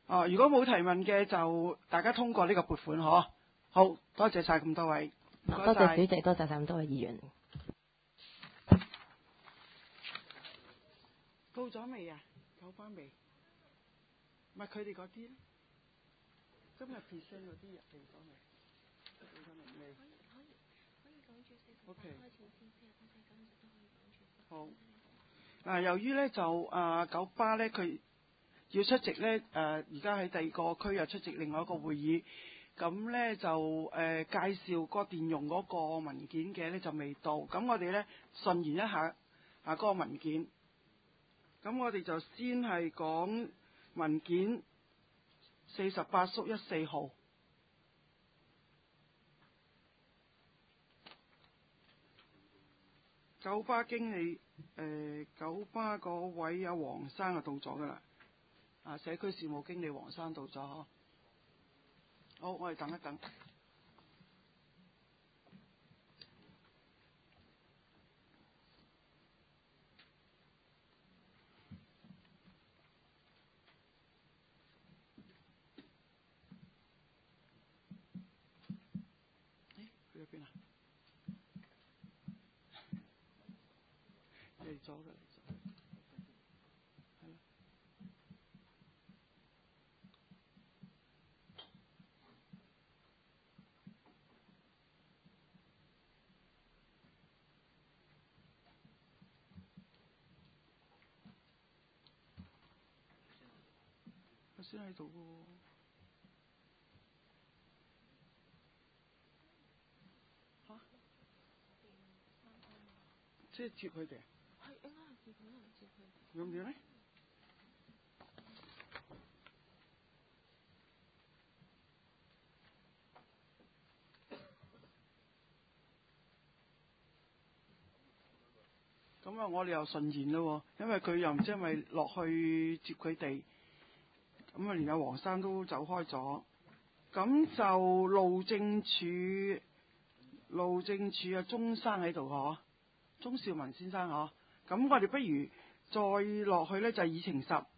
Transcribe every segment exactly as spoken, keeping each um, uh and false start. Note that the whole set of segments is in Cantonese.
哦，如果冇提問嘅就大家通過呢個撥款嗬。好多謝晒咁多位，唔該晒多謝主席，多謝晒咁多位議員。 到咗未啊？九巴未？唔係佢哋嗰啲咧？今日 present 嗰啲入嚟咗未？到咗未？未。 可以可以講住四十八 OK 開始先，四十八四九都可以講住。 好。嗱，由於咧就啊、呃、九巴咧佢要出席咧誒，而家喺第二個區又出席另外一個會議，咁咧就誒、呃、介紹個電容嗰個文件嘅咧就未到，咁我哋咧順延一下啊嗰個文件，咁我哋就先係講文件四十八縮一四號。九巴經理，誒、呃、九巴嗰位阿黃生就到咗噶啦，啊社區事務經理黃生到咗嗬。好，我哋等一等。誒，去咗邊啊？嚟咗㗎，嚟咗。係咯。我先喺度嘅喎。嚇？即係接佢哋。 係應該係接佢，可能接佢。 咁點咧？咁啊，我哋又順延咯喎，因為佢又唔知係咪落去接佢哋，咁啊連阿黃生都走開咗，咁就路政署路政署啊鐘生喺度嗬，鐘兆文先生嗬，咁我哋不如再落去咧就係議程十，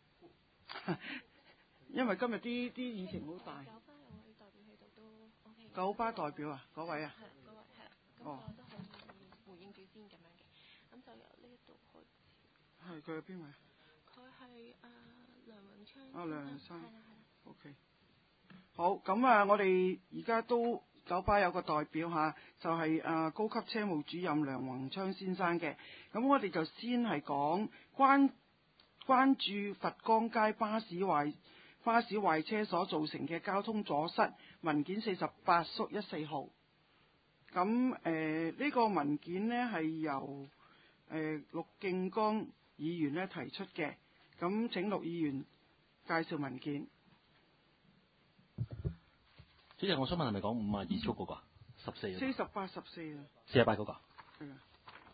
因為今日啲啲議程好大。 九巴有位代表喺度都 OK。 九巴代表啊，嗰位啊。 係嗰位係啦，咁哦我都可以回應住先咁樣嘅，咁就由呢一度開始。 係佢係邊位？ 佢係啊梁永昌。 啊梁永昌。 係啦係啦。 OK。好，咁啊，我哋而家都九巴有個代表嚇，就係、是、啊高級車務主任梁宏昌先生嘅。咁我哋就先係講關關注佛光街巴士壞巴士壞車所造成嘅交通阻塞文件四十八縮一四號。咁誒呢個文件呢係由誒陸敬剛議員咧提出嘅。咁請陸議員介紹文件。 主席，我想問係咪講五啊二速嗰個啊？十四。 四十八十四啊。 四十八嗰個。 係啊。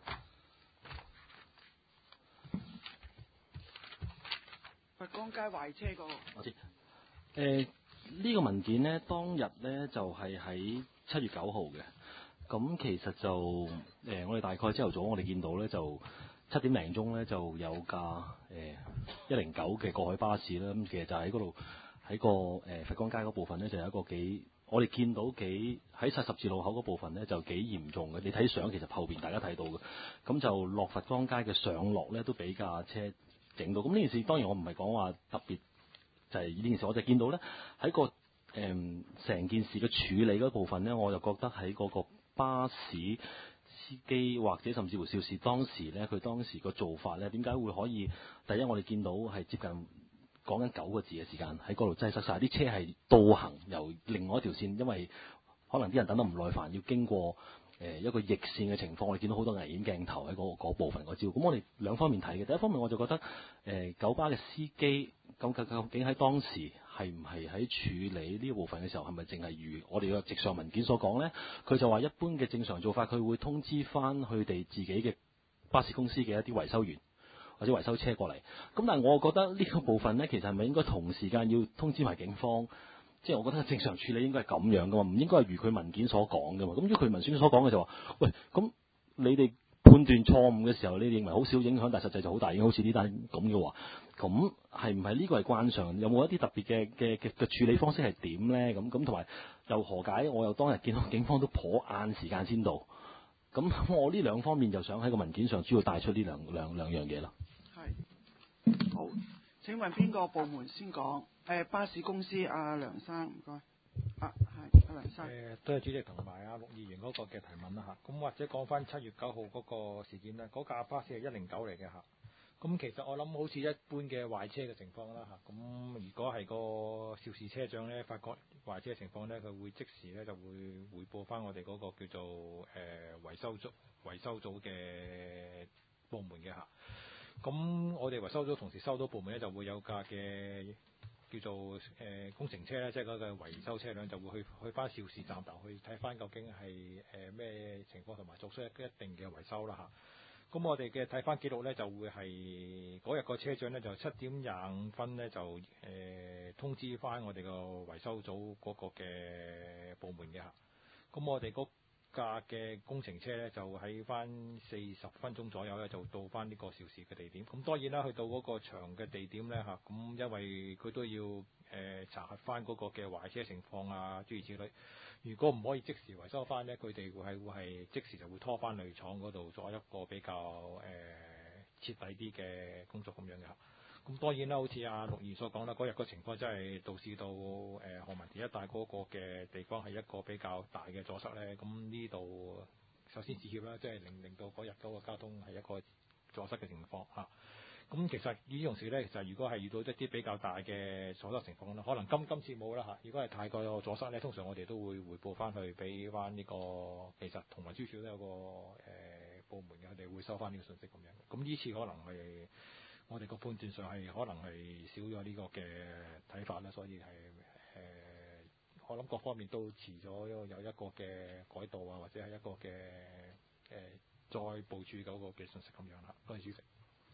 佛光街壞車嗰個。 我知。誒、呃、呢、這個文件呢，當日呢就係喺七月九號嘅。咁其實就誒、呃，我哋大概朝頭早我哋見到呢，就七點零鐘呢就有架誒一零九嘅過海巴士啦。咁其實就喺嗰度喺個誒、呃、佛光街嗰部分呢，就有一個幾。我哋見到幾喺實十字路口嗰部分呢，就幾嚴重嘅。你睇相其實後邊大家睇到嘅，咁就落佛光街嘅上落呢，都俾架車整到。咁呢件事當然我唔係講話特別就係呢件事，我就見到呢，喺個誒成、呃、件事嘅處理嗰部分呢，我就覺得喺嗰個巴士司機或者甚至乎肇事當時呢，佢當時個做法呢，點解會可以？第一我哋見到係接近。講緊九個字嘅時間喺嗰度擠塞晒，啲車係倒行由另外一條線，因為可能啲人等得唔耐煩，要經過誒、呃、一個逆線嘅情況，我哋見到好多危險鏡頭喺嗰、嗰個、部分嗰招。咁我哋兩方面睇嘅，第一方面我就覺得誒、呃、九巴嘅司機究究究竟喺當時係唔係喺處理呢一部分嘅時候，係咪淨係如我哋嘅直上文件所講呢？佢就話一般嘅正常做法，佢會通知翻佢哋自己嘅巴士公司嘅一啲維修員。或者維修車過嚟，咁但係我覺得呢個部分呢，其實係咪應該同時間要通知埋警方？即係我覺得正常處理應該係咁樣噶嘛，唔應該係如佢文件所講噶嘛。咁如果佢文件所講嘅就話，喂，咁你哋判斷錯誤嘅時候，你認為好少影響，但係實際就好大影響，好似呢單咁嘅話， 咁係唔係呢個係慣常？有冇一啲特別嘅嘅嘅嘅處理方式係點咧？咁咁同埋又何解？我又當日見到警方都頗晏時間先到。咁我呢兩方面就想喺個文件上主要帶出呢兩兩兩樣嘢啦。 係好，請問邊個部門先講？誒、呃、巴士公司阿、啊、梁生，唔該。啊，係阿梁生。 誒，多謝主席同埋阿陸議員嗰個嘅提問啦嚇。咁或者講翻七月九號嗰個事件咧，嗰架巴士係一零九嚟嘅嚇。咁其實我諗好似一般嘅壞車嘅情況啦嚇。咁如果係個肇事車長咧發覺壞車嘅情況咧，佢會即時咧就會匯報翻我哋嗰個叫做誒、呃、維修組維修組嘅部門嘅嚇。咁我哋維修組同時收到部門咧就會有架嘅叫做誒、呃、工程車咧，即係嗰個維修車輛就會去去翻肇事站頭去睇翻究竟係誒咩情況，同埋作出一一定嘅維修啦嚇。咁我哋嘅睇翻記錄咧，就會係嗰日個車長咧就七點廿五分咧就誒、呃、通知翻我哋個維修組嗰個嘅部門嘅嚇。咁我哋嗰架嘅工程車咧就喺翻四十分鐘左右咧就到翻呢個肇事嘅地點。咁當然啦，去到嗰個場嘅地點咧嚇，咁因為佢都要誒、呃、查核翻嗰個嘅壞車情況啊諸如此類。如果唔可以即時維修翻咧，佢哋會係會係即時就會拖翻去廠嗰度做一個比較誒、呃、徹底啲嘅工作咁樣嘅嚇。咁當然啦，好似阿陸議員所講啦，嗰日個情況真係導致到誒何文田一帶嗰個嘅地方係一個比較大嘅阻塞咧。咁呢度首先致歉啦，即係令令到嗰日嗰個交通係一個阻塞嘅情況嚇。咁其實呢種事咧，其實如果係遇到一啲比較大嘅阻塞情況咧，可能今今次冇啦嚇。如果係太過有阻塞咧，通常我哋都會彙報翻去俾翻呢個其實同埋朱小都有個誒、呃、部門嘅，佢哋會收翻呢個信息咁樣。咁呢次可能係我哋個判斷上係可能係少咗呢個嘅睇法啦，所以係誒、呃、我諗各方面都遲咗有一個嘅改道啊，或者係一個嘅誒、呃、再部署嗰個嘅信息咁樣啦。多謝主席。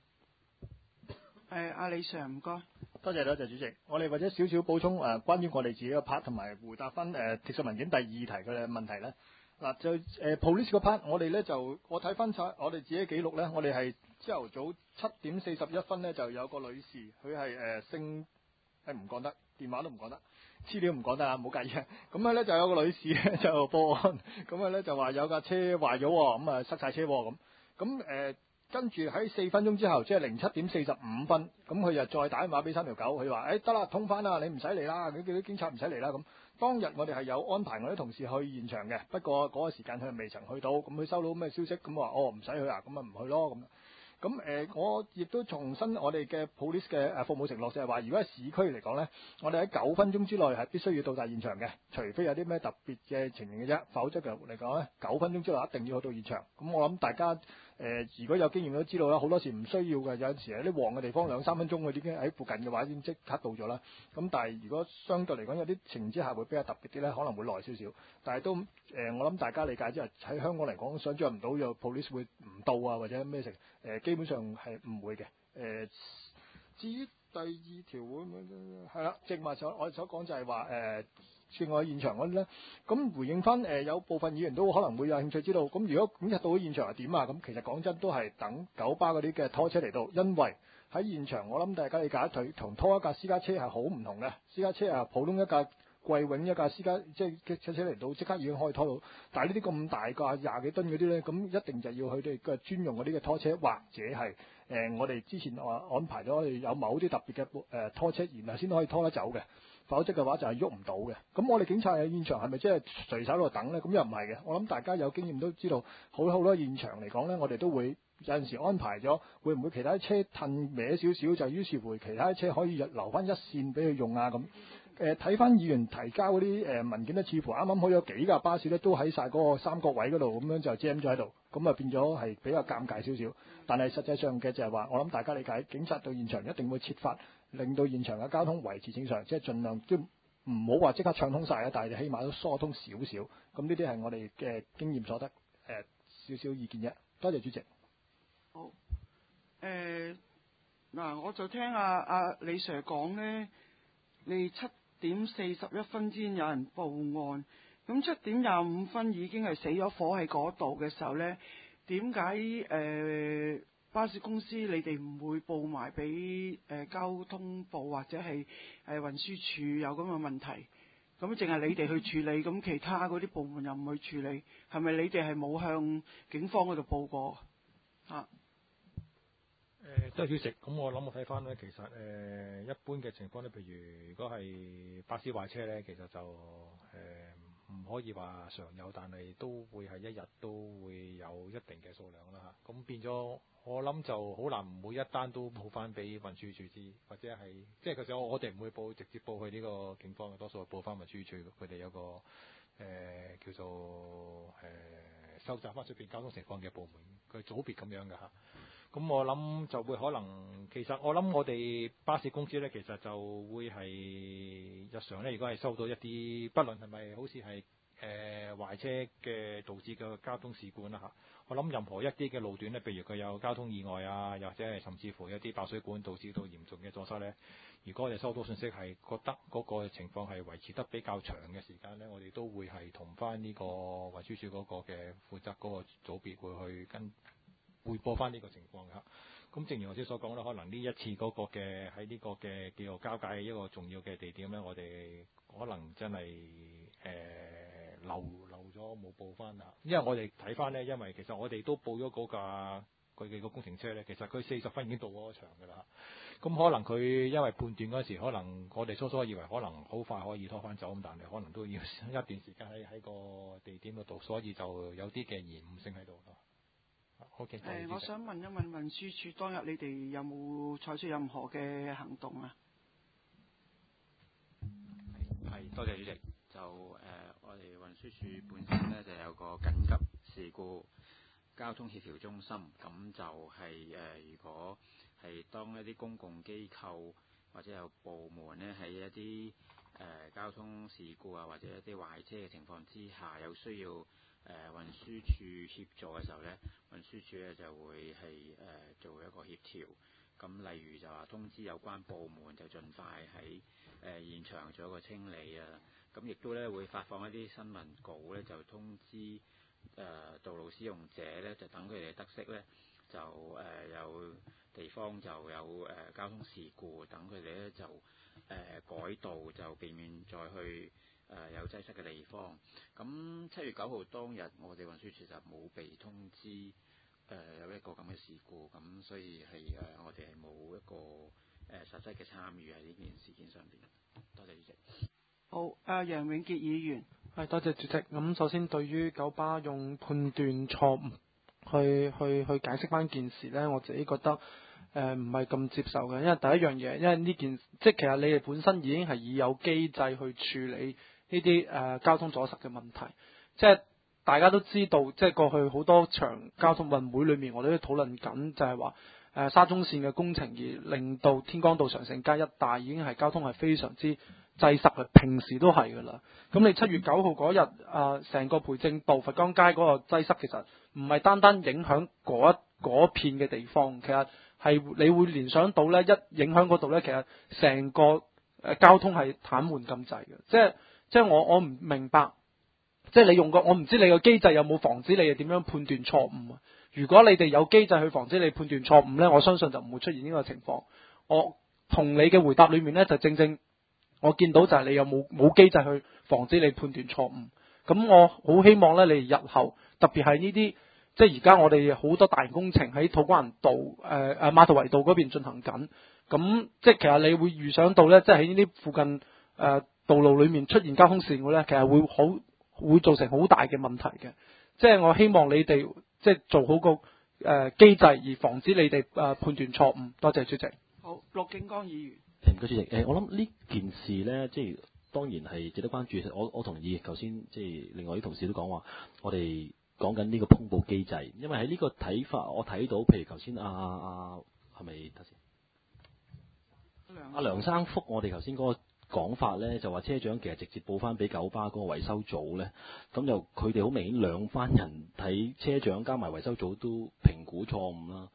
誒，阿李 Sir 唔該。 多謝多謝主席，我哋或者少少補充誒、呃，關於我哋自己嘅 part 同埋回答翻誒技術文件第二題嘅問題咧。嗱、呃、就誒、呃、police 個 part，我哋咧就我睇翻晒我哋自己記錄咧，我哋係朝頭早七點四十一分咧就有個女士，佢係誒姓誒唔講得，電話都唔講得，資料唔講得啊，唔好介意啊。咁樣咧就有個女士咧就報案，咁樣咧就話有架車壞咗，咁啊塞晒車咁，咁誒。跟住喺四分鐘之後，即係零七點四十五分，咁佢就再打電話俾三條狗，佢話：誒得啦，通翻啦，你唔使嚟啦，佢叫啲警察唔使嚟啦。咁當日我哋係有安排我啲同事去現場嘅，不過嗰個時間佢未曾去到，咁佢收到咩消息，咁話哦唔使去啊，咁啊唔去咯咁。咁誒、呃，我亦都重申我哋嘅 police 嘅誒服務承諾，就係話，如果喺市區嚟講呢，我哋喺九分鐘之內係必須要到達現場嘅，除非有啲咩特別嘅情形嘅啫，否則嘅嚟講呢，九分鐘之內一定要去到現場。咁我諗大家誒、呃，如果有經驗都知道啦，好多時唔需要嘅，有陣時喺啲旺嘅地方兩三分鐘佢已經喺附近嘅話，已經即刻到咗啦。咁但係如果相對嚟講有啲情形之下會比較特別啲呢，可能會耐少少。但係都誒、呃，我諗大家理解之後，喺香港嚟講，想像唔到有 police 會唔到啊，或者咩成誒。呃基本上係唔會嘅。誒、呃，至於第二條會係啦，正話所我哋所講就係話誒，另外現場嗰啲咧，咁回應翻誒、呃，有部分議員都可能會有興趣知道，咁如果咁入到咗現場係點啊？咁其實講真都係等九巴嗰啲嘅拖車嚟到，因為喺現場我諗大家理解佢同拖一架私家車係好唔同嘅，私家車啊普通一架貴永一架私家即係車車嚟到，即刻已經可以拖到。但係呢啲咁大架廿幾噸嗰啲咧，咁一定就要佢哋嘅專用嗰啲嘅拖車，或者係誒、呃、我哋之前話安排咗有某啲特別嘅誒、呃、拖車，然後先可以拖得走嘅。否則嘅話就係喐唔到嘅。咁我哋警察喺現場係咪即係隨手喺度等咧？咁又唔係嘅。我諗大家有經驗都知道，好好多現場嚟講咧，我哋都會有陣時安排咗，會唔會其他車褪歪少少，就於是乎其他車可以留翻一線俾佢用啊咁。誒睇翻議員提交嗰啲誒文件咧，似乎啱啱好有幾架巴士咧都喺晒嗰個三角位嗰度，咁樣就 jam 咗喺度，咁啊變咗係比較尷尬少少。但係實際上嘅就係話，我諗大家理解，警察到現場一定會設法令到現場嘅交通維持正常，即係盡量都唔好話即刻暢通晒啊，但係起碼都疏通少少。咁呢啲係我哋嘅經驗所得誒、呃、少少意見啫。多謝主席。 好誒嗱、呃，我就聽阿、啊、阿、啊、李 Sir 講咧，你七點四十一分先有人報案，咁七點廿五分已經係死咗火喺嗰度嘅時候呢，點解誒巴士公司你哋唔會報埋俾誒交通部或者係誒運輸署有咁嘅問題，咁淨係你哋去處理，咁其他嗰啲部門又唔去處理，係咪你哋係冇向警方嗰度報過啊？ 誒，多謝主席。咁我諗我睇翻咧，其實誒、呃、一般嘅情況咧，譬如如果係巴士壞車咧，其實就誒唔、呃、可以話常有，但係都會係一日都會有一定嘅數量啦嚇。咁變咗我諗就好難每一單都報翻俾運輸署知，或者係即係其實我我哋唔會報直接報去呢個警方嘅，多數係報翻運輸署，佢哋有個誒、呃、叫做誒、呃、收集翻出邊交通情況嘅部門，佢組別咁樣嘅嚇。咁我諗就會可能，其實我諗我哋巴士公司咧，其實就會係日常咧，如果係收到一啲，不論係咪好似係誒壞車嘅導致嘅交通事故啦嚇，我諗任何一啲嘅路段咧，譬如佢有交通意外啊，又或者係甚至乎一啲爆水管導致到嚴重嘅阻塞咧，如果我哋收到信息係覺得嗰個情況係維持得比較長嘅時間咧，我哋都會係同翻呢個運輸署嗰個嘅負責嗰個組別會去跟。匯報翻呢個情況㗎，咁正如我先所講啦，可能呢一次嗰個嘅喺呢個嘅叫做交界嘅一個重要嘅地點咧，我哋可能真係誒、呃、漏漏咗冇報翻啦，因為我哋睇翻咧，因為其實我哋都報咗嗰架佢嘅個工程車咧，其實佢四十分已經到嗰場㗎啦，咁可能佢因為判斷嗰時，可能我哋初初以為可能好快可以拖翻走，咁但係可能都要一段時間喺喺個地點嗰度，所以就有啲嘅延誤性喺度咯。Okay, 誒，我想問一問運輸署當日你哋有冇採取任何嘅行動啊？ 係，多謝主席。就誒、呃，我哋運輸署本身咧就有個緊急事故交通協調中心，咁就係、是、誒、呃，如果係當一啲公共機構或者有部門咧喺一啲誒、呃、交通事故啊或者一啲壞車嘅情況之下，有需要誒、呃、運輸署協助嘅時候咧，運輸署咧就會係誒、呃、做一個協調。咁例如就話通知有關部門就盡快喺誒、呃、現場做一個清理啊。咁亦都咧會發放一啲新聞稿咧，就通知誒、呃、道路使用者咧，就等佢哋得悉咧，就誒、呃、有地方就有誒、呃、交通事故，等佢哋咧就誒、呃、改道，就避免再去誒、呃、有擠塞嘅地方。咁七月九號當日，我哋運輸署就冇被通知誒、呃、有一個咁嘅事故，咁所以係誒、呃、我哋係冇一個誒、呃、實質嘅參與喺呢件事件上邊。多謝主席。 好，阿楊永傑議員。 係，多謝主席。咁首先對於九巴用判斷錯誤去去去解釋翻件事呢，我自己覺得誒唔係咁接受嘅，因為第一樣嘢，因為呢件即係其實你哋本身已經係已有機制去處理呢啲誒交通阻塞嘅問題，即係大家都知道，即係過去好多場交通運會裏面，我哋都討論緊，就係話誒沙中線嘅工程而令到天光道常盛街一帶已經係交通係非常之擠塞嘅，平時都係㗎啦。咁你七月九號嗰日，啊，成個培正道佛光街嗰個擠塞，其實唔係單單影響嗰一嗰片嘅地方，其實係你會聯想到咧，一影響嗰度咧，其實成個誒交通係癱瘓咁滯嘅。即係即係我我唔明白，即係你用個我唔知你個機制有冇防止你係點樣判斷錯誤啊？如果你哋有機制去防止你判斷錯誤咧，我相信就唔會出現呢個情況。我同你嘅回答裏面咧，就正正。我見到就係你有冇冇機制去防止你判斷錯誤，咁我好希望咧，你日後特別係呢啲，即係而家我哋好多大型工程喺土瓜灣道、誒、呃、誒馬頭圍道嗰邊進行緊，咁即係其實你會預想到咧，即係喺呢啲附近誒、呃、道路裏面出現交通事故咧，其實會好會造成好大嘅問題嘅。即係我希望你哋即係做好個誒、呃、機制，而防止你哋誒、呃、判斷錯誤。多謝主席。 好，陸景光議員。 誒唔該主席，誒我諗呢件事咧，即係當然係值得關注。我我同意，頭先即係另外啲同事都講話，我哋講緊呢個通報機制，因為喺呢個睇法，我睇到譬如頭先阿阿係咪睇先？阿梁生福，我哋頭先嗰個講法咧，就話車長其實直接報翻俾九巴嗰個維修組咧，咁就佢哋好明顯兩班人睇車長加埋維修組都評估錯誤啦。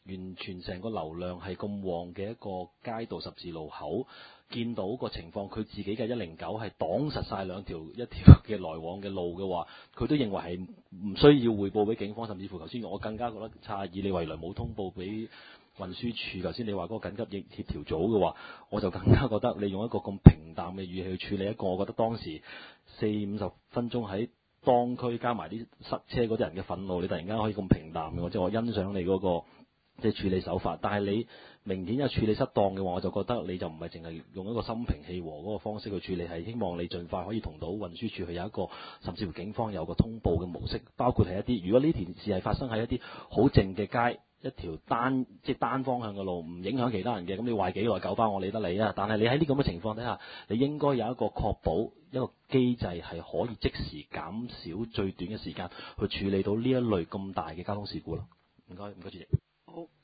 完全成個流量係咁旺嘅一個街道十字路口，見到個情況，佢自己嘅一零九係擋實晒兩條一條嘅來往嘅路嘅話，佢都認為係唔需要匯報俾警方，甚至乎頭先我更加覺得詫異，你未來冇通報俾運輸署。頭先你話嗰個緊急協調組嘅話，我就更加覺得你用一個咁平淡嘅語氣去處理一個，我覺得當時四五十分鐘喺當區加埋啲塞車嗰啲人嘅憤怒，你突然間可以咁平淡嘅，即係我欣賞你嗰個即係處理手法。但係你明顯有處理失當嘅話，我就覺得你就唔係淨係用一個心平氣和嗰個方式去處理，係希望你盡快可以同到運輸署去有一個，甚至乎警方有個通報嘅模式，包括係一啲如果呢件事係發生喺一啲好靜嘅街，一條單即係單方向嘅路，唔影響其他人嘅，咁你壞幾耐九巴我理得你啊！但係你喺呢咁嘅情況底下，你應該有一個確保一個機制係可以即時減少最短嘅時間去處理到呢一類咁大嘅交通事故咯。唔該，唔該主席。 好。誒、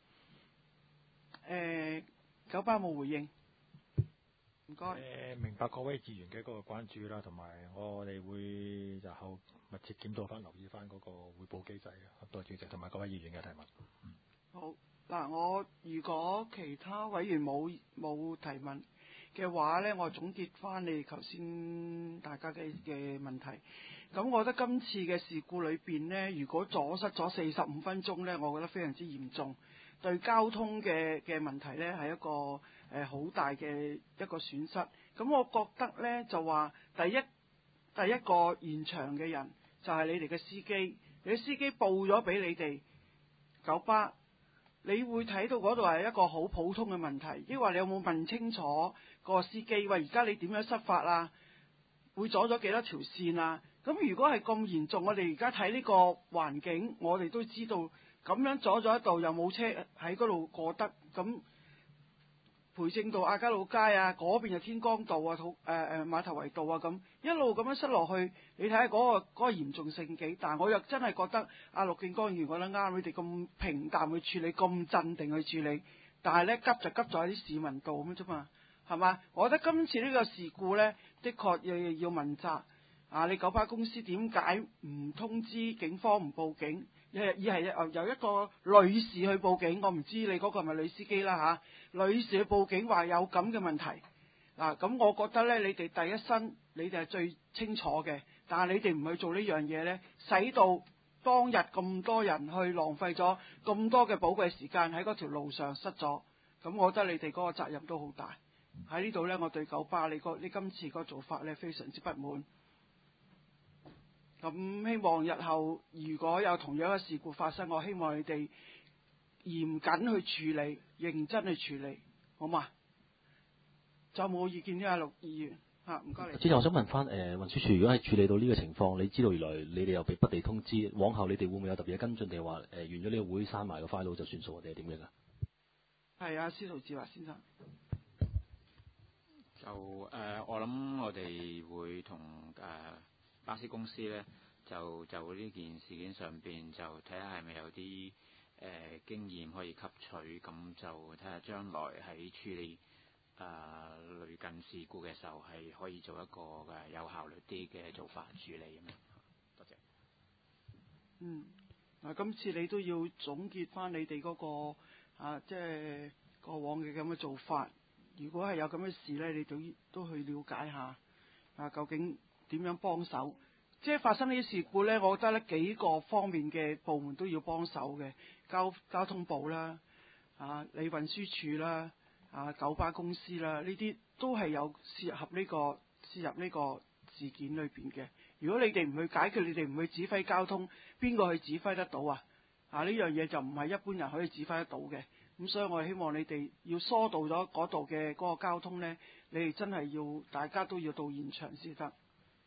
呃，九巴冇回應。唔該。 誒，明白各位議員嘅嗰個關注啦，同埋我哋會日後密切檢討翻、留意翻嗰個匯報機制嘅。多謝主席同埋各位議員嘅提問。嗯、 好嗱，我如果其他委員冇冇提問嘅話呢，我總結翻你頭先大家嘅嘅問題。咁我覺得今次嘅事故裏邊呢，如果阻塞咗四十五分鐘呢，我覺得非常之嚴重，對交通嘅嘅問題呢係一個誒好、呃、大嘅一個損失。咁我覺得呢，就話第一第一個現場嘅人就係你哋嘅司機，你嘅司機報咗俾你哋九巴，你會睇到嗰度係一個好普通嘅問題，抑或你有冇問清楚個司機？喂，而家你點樣失法啊？會阻咗幾多條線啊？咁如果係咁嚴重，我哋而家睇呢個環境，我哋都知道咁樣阻咗一度，又冇車喺嗰度過得，咁培正道、亞皆老街啊，嗰邊就天光道啊、土誒誒馬頭圍道啊，咁一路咁樣塞落去，你睇下嗰個嗰、嗰個嚴重性幾大？我又真係覺得阿陸建光議員講得啱，你哋咁平淡去處理，咁鎮定去處理，但係呢，急就急咗喺啲市民度咁啫嘛，係嘛？我覺得今次呢個事故呢，的確要要問責。啊！你九巴公司點解唔通知警方唔報警？而而係由一個女士去報警，我唔知你嗰個係咪女司機啦嚇、啊。女士去報警話有咁嘅問題，嗱咁我覺得呢，你哋第一身你哋係最清楚嘅，但係你哋唔去做呢樣嘢呢，使到當日咁多人去浪費咗咁多嘅寶貴時間喺嗰條路上失咗，咁我覺得你哋嗰個責任都好大。喺呢度呢，我對九巴你個你今次嗰個做法呢，非常之不滿。咁希望日後如果有同樣嘅事故發生，我希望你哋嚴謹去處理，認真去處理，好嘛？仲有冇意見呢？阿陸議員嚇，唔該你。 之前我想問翻誒、呃、運輸署，如果係處理到呢個情況，你知道原來你哋又被不地通知，往後你哋會唔會有特別嘅跟進，定係話誒完咗呢個會刪埋個 file 就算數，定係點樣㗎？ 係啊，司徒志華先生。 就誒、呃，我諗我哋會同誒。呃巴士公司呢，就就呢件事件上邊就睇下係咪有啲誒、呃、經驗可以吸取，咁就睇下將來喺處理誒類近事故嘅時候係可以做一個嘅有效率啲嘅做法處理咁樣。多謝。 嗯，嗱，今次你都要總結翻你哋嗰、嗰個啊，即係過往嘅咁嘅做法。如果係有咁嘅事呢，你都都去了解下啊，究竟點樣幫手？即係發生呢啲事故呢，我覺得呢幾個方面嘅部門都要幫手嘅，交交通部啦，啊，你運輸署啦，啊，九巴公司啦，呢啲都係有涉入呢個涉入呢個事件裏邊嘅。如果你哋唔去解決，你哋唔去指揮交通，邊個去指揮得到啊？啊，呢樣嘢就唔係一般人可以指揮得到嘅。咁所以我希望你哋要疏導咗嗰度嘅嗰個交通呢，你哋真係要大家都要到現場先得。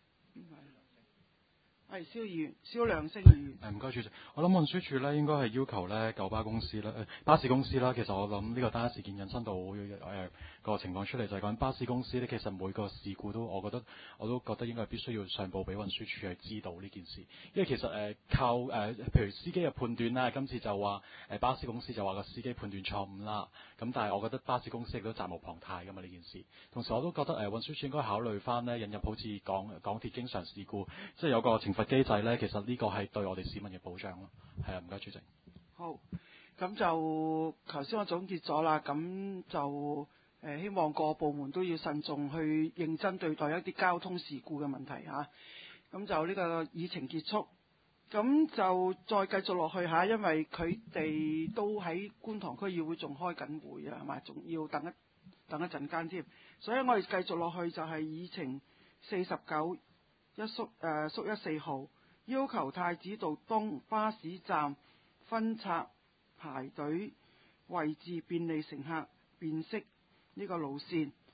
係蕭議員，蕭亮星議員。 誒，唔該主席，我諗運輸署咧應該係要求咧九巴公司咧、呃、巴士公司啦。其實我諗呢個單一事件引申到誒、呃、個情況出嚟，就係講巴士公司咧，其實每個事故都我覺得我都覺得應該係必須要上報俾運輸署去知道呢件事，因為其實誒、呃、靠誒、呃、譬如司機嘅判斷啦，今次就話誒、呃、巴士公司就話個司機判斷錯誤啦，咁但係我覺得巴士公司亦都責無旁貸㗎嘛呢件事。同時我都覺得誒、呃、運輸署應該考慮翻咧引入好似港港鐵經常事故，即係有個懲罰機制咧，其實呢個係對我哋市民嘅保障咯。係啊，唔該主席。 好， 咁就頭先我總結咗啦，咁就誒、呃、希望各部門都要慎重去認真對待一啲交通事故嘅問題嚇。咁、啊、就呢個議程結束，咁就再繼續落去嚇，因為佢哋都喺觀塘區議會仲開緊會啊，係咪？仲要等一等一陣間添，所以我哋繼續落去就係議程四十九一縮誒縮一四號，要求太子道東巴士站分拆排隊位置，便利乘客辨識呢個路線。